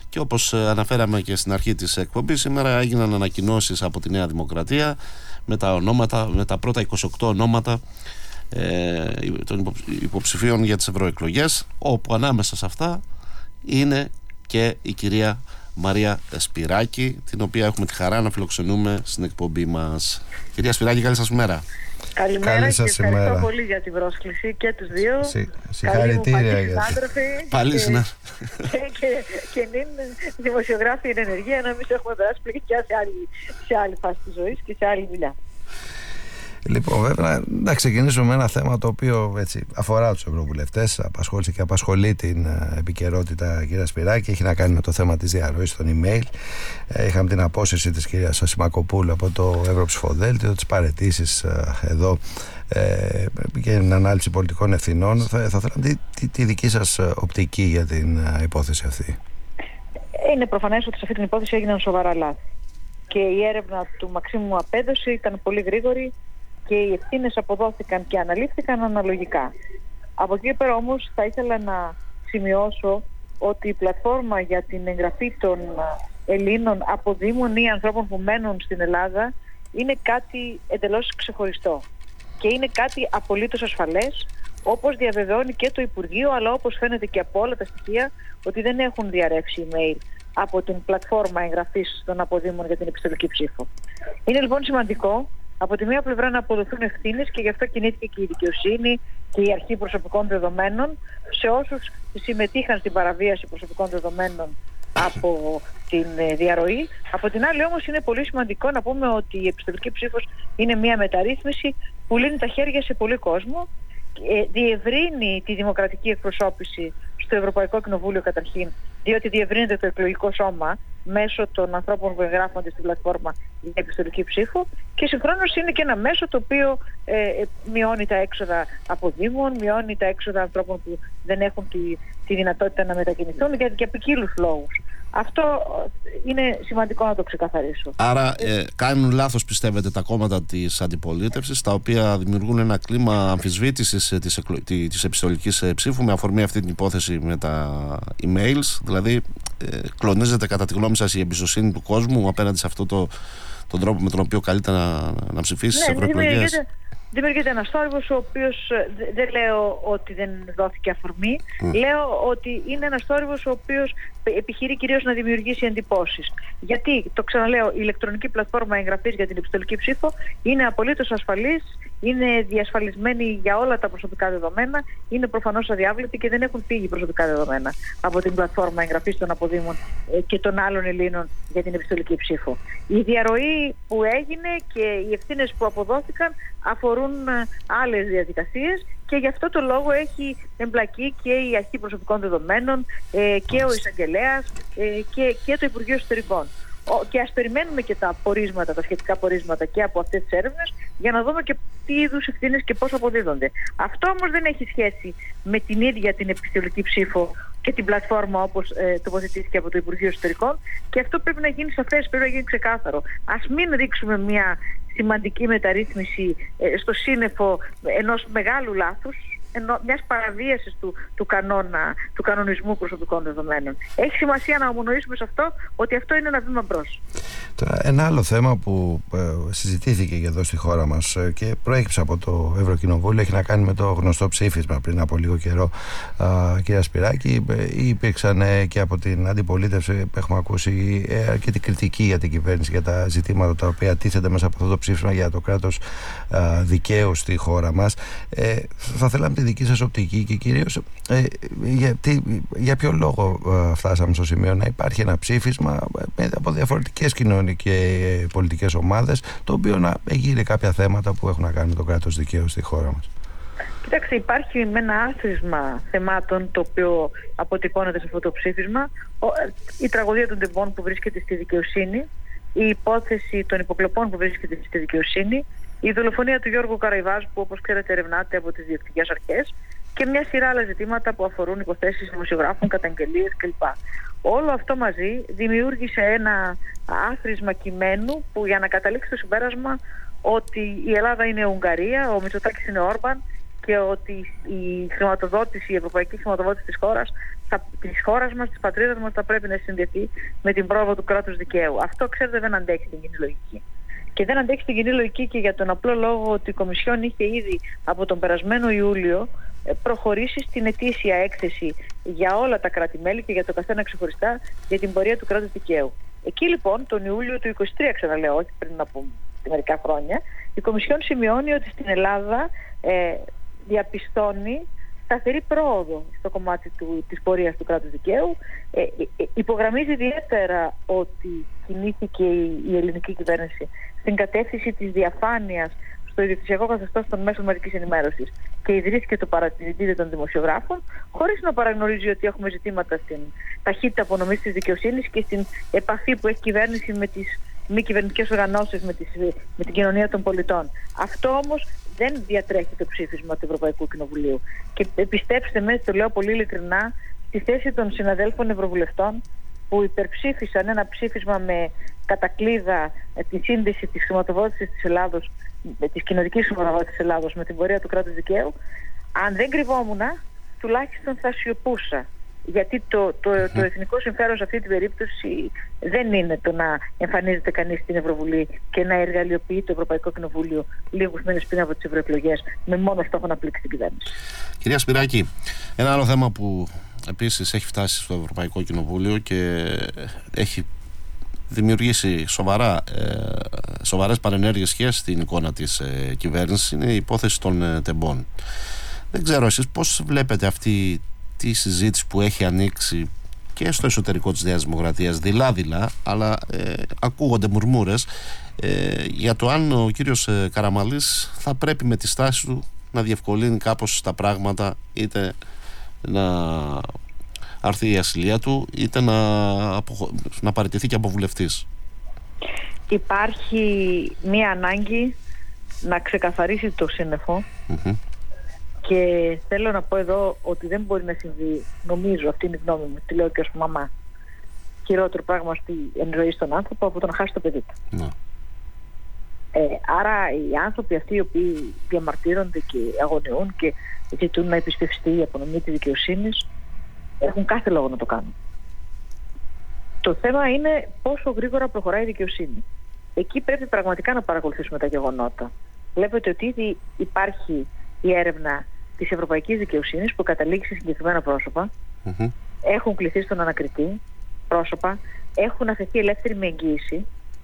Και όπως αναφέραμε και στην αρχή της εκπομπής, σήμερα έγιναν ανακοινώσεις από τη Νέα Δημοκρατία με τα πρώτα 28 ονόματα των υποψηφίων για τις ευρωεκλογές, όπου ανάμεσα σε αυτά είναι και η κυρία Μαρία Σπυράκη, την οποία έχουμε τη χαρά να φιλοξενούμε στην εκπομπή μας. Κυρία Σπυράκη, καλή σας μέρα. Καλημέρα και ευχαριστώ πολύ για την πρόσκληση και τους δύο. Συγχαρητήρια για πάλι και νυν δημοσιογράφοι εν ενεργεία, να μην έχουμε περάσει πλήρη σε άλλη φάση της ζωής και σε άλλη δουλειά. Λοιπόν, βέβαια, να ξεκινήσουμε με ένα θέμα το οποίο έτσι, αφορά τους ευρωβουλευτές, απασχόλησε και απασχολεί την επικαιρότητα, κυρία Σπυράκη. Έχει να κάνει με το θέμα της διαρροής των email. Είχαμε την απόσυρση της κυρίας Ασημακοπούλου από το Ευρωψηφοδέλτιο, τις παραιτήσεις εδώ και την ανάλυση πολιτικών ευθυνών. Θα ήθελα τη δική σας οπτική για την υπόθεση αυτή. Είναι προφανές ότι σε αυτή την υπόθεση έγιναν σοβαρά λάθη. Και η έρευνα του Μαξίμου απέδωσε, ήταν πολύ γρήγορη και οι ευθύνες αποδόθηκαν και αναλήφθηκαν αναλογικά. Από εκεί πέρα όμως θα ήθελα να σημειώσω ότι η πλατφόρμα για την εγγραφή των Ελλήνων αποδήμων ή ανθρώπων που μένουν στην Ελλάδα είναι κάτι εντελώς ξεχωριστό και είναι κάτι απολύτως ασφαλές, όπως διαβεβαιώνει και το Υπουργείο, αλλά όπως φαίνεται και από όλα τα στοιχεία, ότι δεν έχουν διαρρεύσει email από την πλατφόρμα εγγραφής των αποδήμων για την επιστολική ψήφο. Είναι λοιπόν σημαντικό από τη μία πλευρά να αποδοθούν ευθύνες, και γι' αυτό κινήθηκε και η δικαιοσύνη και η αρχή προσωπικών δεδομένων σε όσους συμμετείχαν στην παραβίαση προσωπικών δεδομένων από την διαρροή. Από την άλλη όμως είναι πολύ σημαντικό να πούμε ότι η επιστολική ψήφος είναι μια μεταρρύθμιση που λύνει τα χέρια σε πολύ κόσμο, διευρύνει τη δημοκρατική εκπροσώπηση στο Ευρωπαϊκό Κοινοβούλιο καταρχήν, διότι διευρύνεται το εκλογικό σώμα μέσω των ανθρώπων που εγγράφονται στην πλατφόρμα για επιστολική ψήφο, και συγχρόνως είναι και ένα μέσο το οποίο μειώνει τα έξοδα αποδήμων, μειώνει τα έξοδα ανθρώπων που δεν έχουν τη δυνατότητα να μετακινηθούν για ποικίλους λόγους. Αυτό είναι σημαντικό να το ξεκαθαρίσω. Άρα κάνουν λάθος, πιστεύετε, τα κόμματα της αντιπολίτευσης, τα οποία δημιουργούν ένα κλίμα αμφισβήτησης της επιστολικής ψήφου με αφορμή αυτή την υπόθεση με τα emails? Δηλαδή κλονίζεται κατά τη γνώμη σας η εμπιστοσύνη του κόσμου απέναντι σε αυτό τον τρόπο με τον οποίο καλείται να ψηφίσει στις ευρωεκλογές? Δημιουργείται ένας θόρυβος, ο οποίος δεν λέω ότι δεν δόθηκε αφορμή. Λέω ότι είναι ένας θόρυβος ο οποίος επιχειρεί κυρίως να δημιουργήσει εντυπώσεις. Γιατί, το ξαναλέω, η ηλεκτρονική πλατφόρμα εγγραφής για την επιστολική ψήφο είναι απολύτως ασφαλής, είναι διασφαλισμένη για όλα τα προσωπικά δεδομένα, είναι προφανώς αδιάβλητη και δεν έχουν φύγει προσωπικά δεδομένα από την πλατφόρμα εγγραφής των αποδήμων και των άλλων Ελλήνων για την επιστολική ψήφο. Η διαρροή που έγινε και οι ευθύνες που αποδόθηκαν αφορούν άλλες διαδικασίες, και γι' αυτό το λόγο έχει εμπλακεί και η Αρχή Προσωπικών Δεδομένων και ο Εισαγγελέας και το Υπουργείο Εσωτερικών. Και ας περιμένουμε και τα σχετικά πορίσματα και από αυτές τις έρευνες, για να δούμε και τι είδους ευθύνες και πώς αποδίδονται. Αυτό όμως δεν έχει σχέση με την ίδια την επιστολική ψήφο και την πλατφόρμα όπως τοποθετήθηκε από το Υπουργείο Εσωτερικών, και αυτό πρέπει να γίνει σαφές, πρέπει να γίνει ξεκάθαρο. Ας μην ρίξουμε μια σημαντική μεταρρύθμιση στο σύννεφο ενός μεγάλου λάθους, μιας παραβίασης του κανονισμού προσωπικών δεδομένων. Έχει σημασία να ομονοήσουμε σε αυτό ότι αυτό είναι ένα βήμα μπρος. Τώρα, ένα άλλο θέμα που συζητήθηκε και εδώ στη χώρα μας και προέκυψε από το Ευρωκοινοβούλιο έχει να κάνει με το γνωστό ψήφισμα πριν από λίγο καιρό, κυρία Σπυράκη. Υπήρξαν και από την αντιπολίτευση, έχουμε ακούσει αρκετή κριτική για την κυβέρνηση για τα ζητήματα τα οποία τίθενται μέσα από αυτό το ψήφισμα για το κράτος δικαίου στη χώρα μας. Θα θέλαμε τη δική σας οπτική και κυρίως για ποιο λόγο φτάσαμε στο σημείο να υπάρχει ένα ψήφισμα από διαφορετικές κοινωνικές πολιτικές ομάδες, το οποίο να εγείρει κάποια θέματα που έχουν να κάνουν με το κράτος δικαίου στη χώρα μας. Κοιτάξτε, υπάρχει με ένα άθροισμα θεμάτων το οποίο αποτυπώνεται σε αυτό το ψήφισμα. Η τραγωδία των τεμπών που βρίσκεται στη δικαιοσύνη, η υπόθεση των υποκλοπών που βρίσκεται στη δικαιοσύνη, η δολοφονία του Γιώργου Καραϊβάζ που, όπως ξέρετε, ερευνάται από τις διοικητικές αρχές, και μια σειρά άλλα ζητήματα που αφορούν υποθέσεις δημοσιογράφων, καταγγελίες κλπ. Όλο αυτό μαζί δημιούργησε ένα άθροισμα κειμένου που, για να καταλήξει στο συμπέρασμα ότι η Ελλάδα είναι Ουγγαρία, ο Μητσοτάκης είναι Όρμπαν, και ότι η ευρωπαϊκή χρηματοδότηση της χώρας της χώρας μας, της πατρίδας μας, θα πρέπει να συνδεθεί με την πρόοδο του κράτους δικαίου. Αυτό, ξέρετε, δεν αντέχει την κοινή λογική. Και δεν αντέχει την κοινή λογική και για τον απλό λόγο ότι η Κομισιόν είχε ήδη από τον περασμένο Ιούλιο προχωρήσει στην ετήσια έκθεση για όλα τα κράτη-μέλη και για το καθένα ξεχωριστά για την πορεία του κράτους δικαίου. Εκεί λοιπόν τον Ιούλιο του 2023, ξαναλέω, όχι πριν από μερικά χρόνια, η Κομισιόν σημειώνει ότι στην Ελλάδα διαπιστώνει σταθερή πρόοδο στο κομμάτι της πορείας του κράτους δικαίου. Υπογραμμίζει ιδιαίτερα ότι κινήθηκε η ελληνική κυβέρνηση στην κατεύθυνση της διαφάνειας στο ιδιοκτησιακό καθεστώς των μέσων μαζικής ενημέρωσης και ιδρύθηκε το παρατηρητήριο των δημοσιογράφων, χωρίς να παραγνωρίζει ότι έχουμε ζητήματα στην ταχύτητα απονομής της δικαιοσύνης και στην επαφή που έχει η κυβέρνηση με τις μη κυβερνητικές οργανώσεις, με την κοινωνία των πολιτών. Αυτό όμως δεν διατρέχει το ψήφισμα του Ευρωπαϊκού Κοινοβουλίου. Και πιστέψτε με, το λέω πολύ ειλικρινά, στη θέση των συναδέλφων ευρωβουλευτών που υπερψήφισαν ένα ψήφισμα με κατακλείδα τη σύνδεση της χρηματοδότησης της Ελλάδος, της κοινωνικής χρηματοδότησης της Ελλάδος με την πορεία του κράτους δικαίου, αν δεν κρυβόμουν, τουλάχιστον θα σιωπούσα. Γιατί το εθνικό συμφέρον σε αυτή την περίπτωση δεν είναι το να εμφανίζεται κανείς στην Ευρωβουλή και να εργαλειοποιεί το Ευρωπαϊκό Κοινοβούλιο λίγους μήνες πριν από τις ευρωεκλογές με μόνο στόχο να πλήξει την κυβέρνηση. Κυρία Σπυράκη, ένα άλλο θέμα που επίσης έχει φτάσει στο Ευρωπαϊκό Κοινοβούλιο και έχει δημιουργήσει σοβαρές παρενέργειες και στην εικόνα της κυβέρνησης είναι η υπόθεση των τεμπών. Δεν ξέρω εσείς πώς βλέπετε αυτή τη συζήτηση που έχει ανοίξει και στο εσωτερικό της Νέας Δημοκρατίας δειλά-δειλά, αλλά ακούγονται μουρμούρες για το αν ο κύριος Καραμανλής θα πρέπει με τη στάση του να διευκολύνει κάπως τα πράγματα, είτε να αρθεί η ασυλία του, είτε να παραιτηθεί και από βουλευτής. Υπάρχει μία ανάγκη να ξεκαθαρίσει το σύννεφο. Και θέλω να πω εδώ ότι δεν μπορεί να συμβεί, νομίζω, αυτή είναι η γνώμη μου, τη λέω και ως μαμά, χειρότερο πράγμα στη ζωή στον άνθρωπο από το να χάσει το παιδί του. Ναι. Άρα οι άνθρωποι αυτοί οι οποίοι διαμαρτύρονται και αγωνιούν και ζητούν να επισπευστεί η απονομή της δικαιοσύνης έχουν κάθε λόγο να το κάνουν. Το θέμα είναι πόσο γρήγορα προχωράει η δικαιοσύνη. Εκεί πρέπει πραγματικά να παρακολουθήσουμε τα γεγονότα. Βλέπετε ότι ήδη υπάρχει η έρευνα της Ευρωπαϊκής Δικαιοσύνης που καταλήγει σε συγκεκριμένα πρόσωπα. Έχουν κληθεί στον ανακριτή πρόσωπα, έχουν αφαιθεί ελεύθεροι με εγγύηση,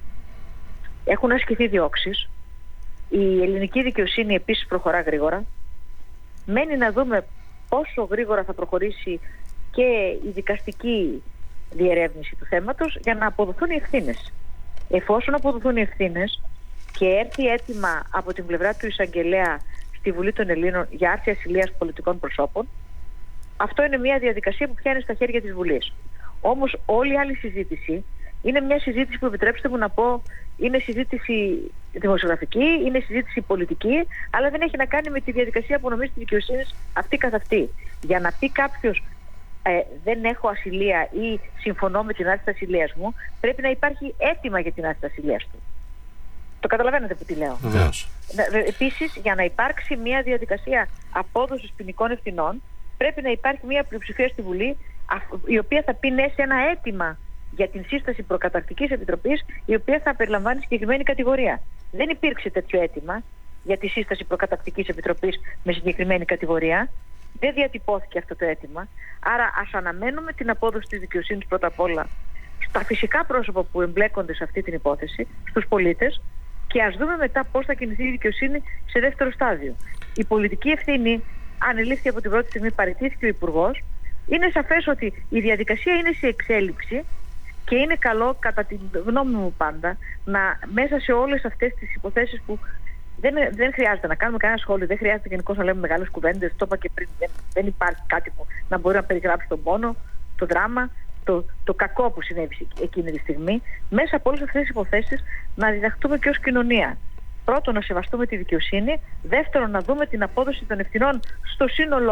έχουν ασκηθεί διώξεις. Η ελληνική δικαιοσύνη επίσης προχωρά γρήγορα. Μένει να δούμε πόσο γρήγορα θα προχωρήσει και η δικαστική διερεύνηση του θέματος για να αποδοθούν οι ευθύνες. Εφόσον αποδοθούν οι ευθύνες και έρθει έτοιμα από την πλευρά του εισαγγελέα στη Βουλή των Ελλήνων για άρση ασυλίας πολιτικών προσώπων, αυτό είναι μια διαδικασία που πιάνει στα χέρια της Βουλής. Όμως όλη η άλλη συζήτηση είναι μια συζήτηση που, επιτρέψτε μου να πω, είναι συζήτηση δημοσιογραφική, είναι συζήτηση πολιτική, αλλά δεν έχει να κάνει με τη διαδικασία απονομής της δικαιοσύνης αυτή καθ' αυτή. Για να πει κάποιος δεν έχω ασυλία ή συμφωνώ με την άρση της ασυλίας μου, πρέπει να υπάρχει αίτημα για την άρση της ασυλίας του. Το καταλαβαίνετε που τι λέω. Βεβαίως. Επίσης, για να υπάρξει μια διαδικασία απόδοσης ποινικών ευθυνών, πρέπει να υπάρχει μια πλειοψηφία στη Βουλή η οποία θα πει ναι σε ένα αίτημα για την σύσταση προκαταρκτικής επιτροπής, η οποία θα περιλαμβάνει συγκεκριμένη κατηγορία. Δεν υπήρξε τέτοιο αίτημα για τη σύσταση προκαταρκτικής επιτροπής με συγκεκριμένη κατηγορία. Δεν διατυπώθηκε αυτό το αίτημα. Άρα ας αναμένουμε την απόδοση της δικαιοσύνης πρώτα απ' όλα στα φυσικά πρόσωπα που εμπλέκονται σε αυτή την υπόθεση, στους πολίτες, και ας δούμε μετά πώς θα κινηθεί η δικαιοσύνη σε δεύτερο στάδιο. Η πολιτική ευθύνη, αν ελήφθη από την πρώτη στιγμή, παραιτήθηκε ο Υπουργός. Είναι σαφές ότι η διαδικασία είναι σε εξέλιξη και είναι καλό, κατά τη γνώμη μου πάντα, να μέσα σε όλες αυτές τις υποθέσεις που δεν χρειάζεται να κάνουμε κανένα σχόλιο, δεν χρειάζεται γενικώς να λέμε μεγάλες κουβέντες, το είπα και πριν, δεν υπάρχει κάτι που να μπορεί να περιγράψει τον πόνο, το δράμα, το κακό που συνέβη εκείνη τη στιγμή. Μέσα από όλες αυτές τις υποθέσεις να διδαχτούμε και ως κοινωνία. Πρώτον, να σεβαστούμε τη δικαιοσύνη. Δεύτερον, να δούμε την απόδοση των ευθυνών στο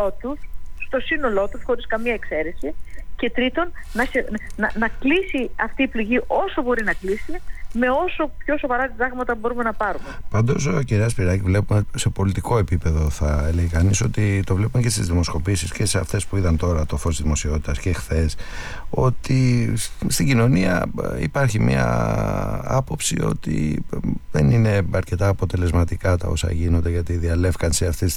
σύνολό τους, χωρίς καμία εξαίρεση. Και τρίτον, να κλείσει αυτή η πληγή όσο μπορεί να κλείσει, με όσο πιο σοβαρά διδάγματα μπορούμε να πάρουμε. Πάντως, κυρία Σπυράκη, βλέπουμε σε πολιτικό επίπεδο, θα λέει κανείς, ότι το βλέπουμε και στις δημοσκοπήσεις και σε αυτές που είδαν τώρα το φως δημοσιότητας και χθες, ότι στην κοινωνία υπάρχει μια άποψη ότι δεν είναι αρκετά αποτελεσματικά τα όσα γίνονται για τη διαλεύκανση αυτής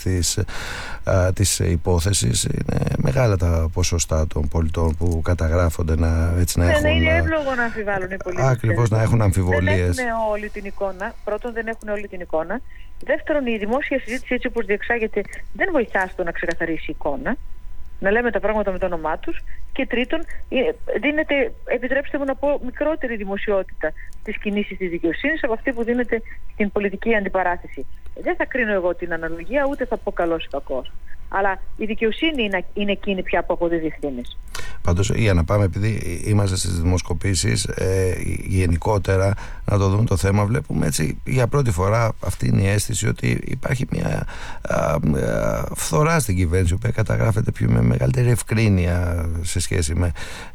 της υπόθεσης. Είναι μεγάλα τα ποσοστά των πολιτών που καταγράφονται να έχουν. Ναι, είναι εύλογο να αμφιβάλλουν οι πολίτες. Ακριβώς, να έχουν αμφιβολίες. Δεν έχουν όλη την εικόνα. Πρώτον, δεν έχουν όλη την εικόνα. Δεύτερον, η δημόσια συζήτηση έτσι όπως διεξάγεται δεν βοηθά στο να ξεκαθαρίσει η εικόνα, να λέμε τα πράγματα με το όνομά τους. Και τρίτον, δίνεται, επιτρέψτε μου να πω, μικρότερη δημοσιότητα της κινήσης της δικαιοσύνης από αυτή που δίνεται στην πολιτική αντιπαράθεση. Δεν θα κρίνω εγώ την αναλογία, ούτε θα πω καλός ή κακός. Αλλά η δικαιοσύνη είναι εκείνη πια που αποδίδει ευθύνες. Πάντως, για να πάμε, επειδή είμαστε στις δημοσκοπήσεις, γενικότερα να το δούμε το θέμα, βλέπουμε έτσι για πρώτη φορά αυτή είναι η αίσθηση ότι υπάρχει μια φθορά στην κυβέρνηση, η οποία καταγράφεται πιο με μεγαλύτερη ευκρίνεια σε σχέση με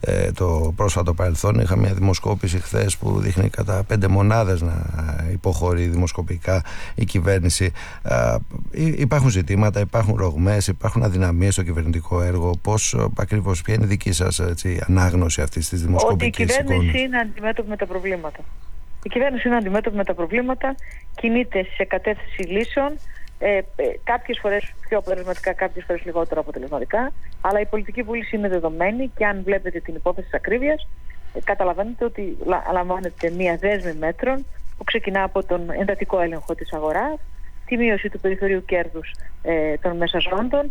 το πρόσφατο παρελθόν. Είχα μια δημοσκόπηση χθες που δείχνει κατά 5 μονάδες να υποχωρεί δημοσκοπικά η κυβέρνηση. Υπάρχουν ζητήματα, υπάρχουν ρογμές, υπάρχουν αδυναμίες στο κυβερνητικό έργο. Πώς ακριβώς, ποια είναι η δική σας ανάγνωση αυτής της δημοσκοπικής εικόνας? Ότι η κυβέρνηση είναι αντιμέτωπη με τα προβλήματα. Η κυβέρνηση είναι αντιμέτωπη με τα προβλήματα, κινείται σε κατεύθυνση λύσεων, κάποιες φορές πιο αποτελεσματικά, κάποιες φορές λιγότερο αποτελεσματικά, αλλά η πολιτική βούληση είναι δεδομένη και αν βλέπετε την υπόθεση της ακρίβειας, καταλαβαίνετε ότι λαμβάνεται μία δέσμη μέτρων που ξεκινά από τον εντατικό έλεγχο της αγοράς, τη μείωση του περιθωρίου κέρδους των μεσαζόντων,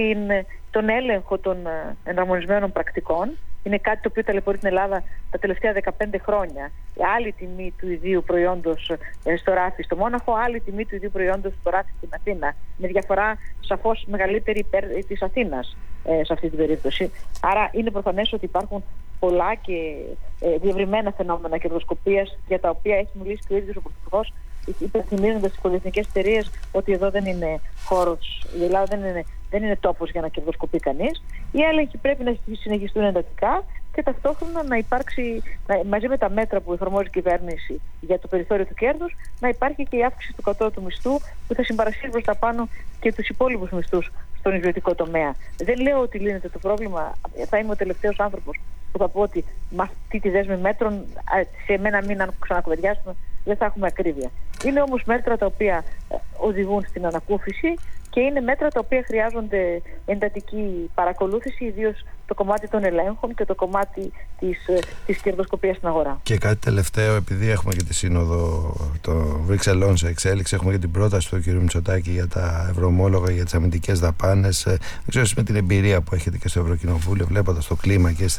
τον έλεγχο των εναρμονισμένων πρακτικών. Είναι κάτι το οποίο ταλαιπωρεί την Ελλάδα τα τελευταία 15 χρόνια. Άλλη τιμή του ιδίου προϊόντος στο ράφι στο Μόναχο, άλλη τιμή του ιδίου προϊόντος στο ράφι στην Αθήνα. Με διαφορά σαφώς μεγαλύτερη υπέρ της Αθήνας σε αυτή την περίπτωση. Άρα είναι προφανές ότι υπάρχουν πολλά και διευρυμένα φαινόμενα κερδοσκοπίας, για τα οποία έχει μιλήσει και ο ίδιος ο Πρωθυπουργός, υπενθυμίζοντας στις πολυεθνικές εταιρείες ότι εδώ δεν είναι χώρος, η Ελλάδα δεν είναι τόπος για να κερδοσκοπεί κανείς. Οι έλεγχοι πρέπει να συνεχιστούν εντατικά και ταυτόχρονα να υπάρξει, μαζί με τα μέτρα που εφαρμόζει η κυβέρνηση για το περιθώριο του κέρδους, να υπάρχει και η αύξηση του κατώτατου μισθού που θα συμπαρασύρει προς τα πάνω και τους υπόλοιπους μισθούς στον ιδιωτικό τομέα. Δεν λέω ότι λύνεται το πρόβλημα. Θα είμαι ο τελευταίος άνθρωπος που θα πω ότι με αυτή τη δέσμη μέτρων σε ένα μήνα, αν ξανακουβεντιάσουμε, δεν θα έχουμε ακρίβεια. Είναι όμως μέτρα τα οποία οδηγούν στην ανακούφιση και είναι μέτρα τα οποία χρειάζονται εντατική παρακολούθηση, ιδίως το κομμάτι των ελέγχων και το κομμάτι της κερδοσκοπίας στην αγορά. Και κάτι τελευταίο, επειδή έχουμε και τη σύνοδο των Βρυξελών σε εξέλιξη, έχουμε και την πρόταση του κ. Μητσοτάκη για τα ευρωομόλογα, για τις αμυντικές δαπάνες. Δεν ξέρω, με την εμπειρία που έχετε και στο Ευρωκοινοβούλιο, βλέποντας το κλίμα και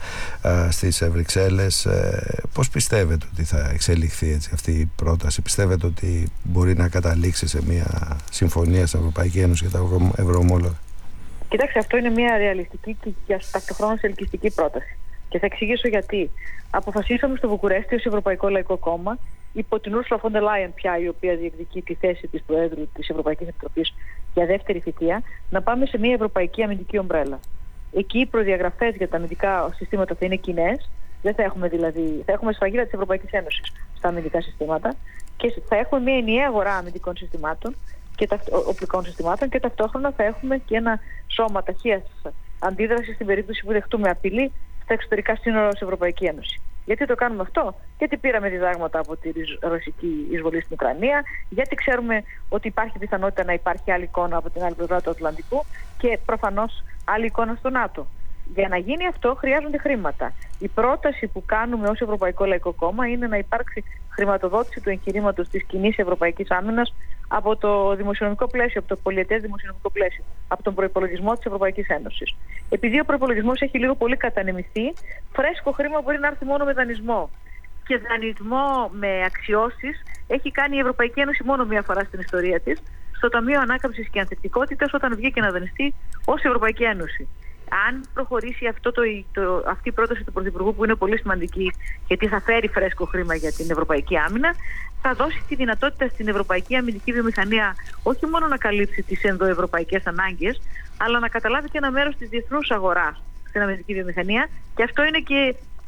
στις Βρυξέλλες, πώς πιστεύετε ότι θα εξελιχθεί έτσι αυτή η πρόταση? Πιστεύετε ότι μπορεί να καταλήξει σε μια συμφωνία στην Ευρωπαϊκή Ένωση για τα ευρωομόλογα? Κοιτάξτε, αυτό είναι μια ρεαλιστική και ταυτόχρονα ελκυστική πρόταση. Και θα εξηγήσω γιατί. Αποφασίσαμε στο Βουκουρέστι ως Ευρωπαϊκό Λαϊκό Κόμμα, υπό την Ursula von der Leyen πια, η οποία διεκδικεί τη θέση της Προέδρου της Ευρωπαϊκής Επιτροπής για δεύτερη θητεία, να πάμε σε μια ευρωπαϊκή αμυντική ομπρέλα. Εκεί οι προδιαγραφές για τα αμυντικά συστήματα θα είναι κοινές. Δεν θα έχουμε θα έχουμε σφραγίδα της Ευρωπαϊκής Ένωσης στα αμυντικά συστήματα και θα έχουμε μια ενιαία αγορά αμυντικών συστημάτων και οπλικών συστημάτων και ταυτόχρονα θα έχουμε και ένα σώμα ταχείας αντίδρασης στην περίπτωση που δεχτούμε απειλή στα εξωτερικά σύνορα της Ευρωπαϊκής Ένωσης. Γιατί το κάνουμε αυτό? Γιατί πήραμε διδάγματα από τη ρωσική εισβολή στην Ουκρανία, γιατί ξέρουμε ότι υπάρχει πιθανότητα να υπάρχει άλλη εικόνα από την άλλη πλευρά του Ατλαντικού και προφανώς άλλη εικόνα στο ΝΑΤΟ. Για να γίνει αυτό χρειάζονται χρήματα. Η πρόταση που κάνουμε ως Ευρωπαϊκό Λαϊκό Κόμμα είναι να υπάρξει χρηματοδότηση του εγχειρήματος της κοινής ευρωπαϊκής άμυνας από το δημοσιονομικό πλαίσιο, από το πολιετές δημοσιονομικό πλαίσιο, από τον προϋπολογισμό της Ευρωπαϊκής Ένωσης. Επειδή ο προϋπολογισμός έχει λίγο πολύ κατανεμηθεί, φρέσκο χρήμα μπορεί να έρθει μόνο με δανεισμό. Και δανεισμό με αξιώσεις έχει κάνει η Ευρωπαϊκή Ένωση μόνο μία φορά στην ιστορία της, στο Ταμείο Ανάκαμψης και Ανθεκτικότητας, όταν βγήκε να δανειστεί ως Ευρωπαϊκή Ένωση. Αν προχωρήσει αυτή η πρόταση του Πρωθυπουργού, που είναι πολύ σημαντική, γιατί θα φέρει φρέσκο χρήμα για την ευρωπαϊκή άμυνα, θα δώσει τη δυνατότητα στην ευρωπαϊκή αμυντική βιομηχανία όχι μόνο να καλύψει τις ενδοευρωπαϊκές ανάγκες, αλλά να καταλάβει και ένα μέρος της διεθνούς αγοράς στην αμυντική βιομηχανία. Και αυτό είναι και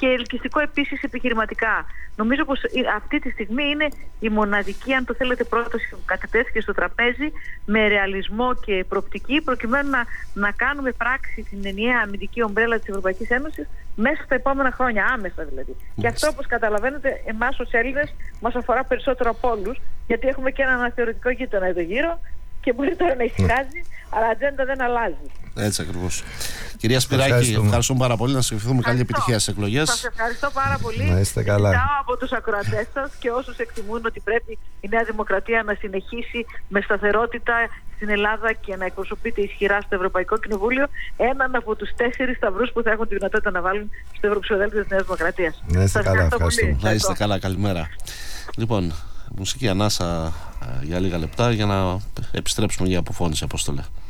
και ελκυστικό επίσης επιχειρηματικά. Νομίζω πως αυτή τη στιγμή είναι η μοναδική, αν το θέλετε, πρόταση που κατετέθηκε στο τραπέζι με ρεαλισμό και προοπτική, προκειμένου να κάνουμε πράξη την ενιαία αμυντική ομπρέλα της Ευρωπαϊκής Ένωσης μέσα στα επόμενα χρόνια, άμεσα δηλαδή. Και αυτό, όπως καταλαβαίνετε, εμάς ως Έλληνες μας αφορά περισσότερο από όλους, γιατί έχουμε και έναν θεωρητικό γείτονα εδώ γύρω και μπορεί τώρα να ησυχάζει, αλλά ατζέντα δεν αλλάζει. Έτσι ακριβώς. Κυρία Σπυράκη, ευχαριστούμε πάρα πολύ. Να σας ευχηθούμε καλή επιτυχία στις εκλογές. Σας ευχαριστώ πάρα πολύ. Να είστε καλά. Ζητάω από τους ακροατές σας και όσους εκτιμούν ότι πρέπει η Νέα Δημοκρατία να συνεχίσει με σταθερότητα στην Ελλάδα και να εκπροσωπείται ισχυρά στο Ευρωπαϊκό Κοινοβούλιο, έναν από τους 4 σταυρούς που θα έχουν τη δυνατότητα να βάλουν στο Ευρωψηφοδέλτιο της Νέας Δημοκρατίας. Να είστε καλά, ευχαριστούμε. Να είστε καλά, καλημέρα. Λοιπόν, μουσική ανάσα για λίγα λεπτά για να επιστρέψουμε για αποφώνηση, Απόστολε.